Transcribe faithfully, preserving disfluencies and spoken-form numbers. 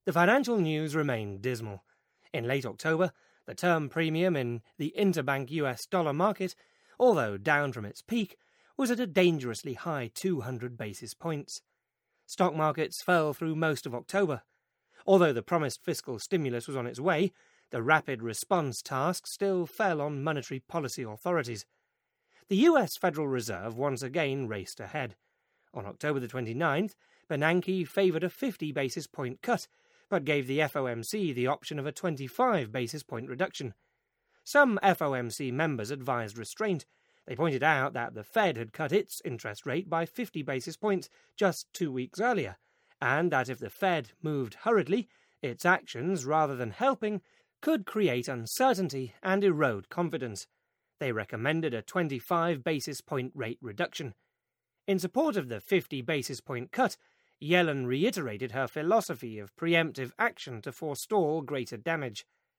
The financial news remained dismal. In late October, the term premium in the interbank U S dollar market, although down from its peak, was at a dangerously high two hundred basis points. Stock markets fell through most of October. Although the promised fiscal stimulus was on its way, the rapid response task still fell on monetary policy authorities. The U S Federal Reserve once again raced ahead. On October the twenty-ninth, Bernanke favoured a fifty basis point cut, but gave the F O M C the option of a twenty-five basis point reduction. Some F O M C members advised restraint. They pointed out that the Fed had cut its interest rate by fifty basis points just two weeks earlier, and that if the Fed moved hurriedly, its actions, rather than helping, could create uncertainty and erode confidence. They recommended a twenty-five basis point rate reduction. In support of the fifty basis point cut, Yellen reiterated her philosophy of preemptive action to forestall greater damage.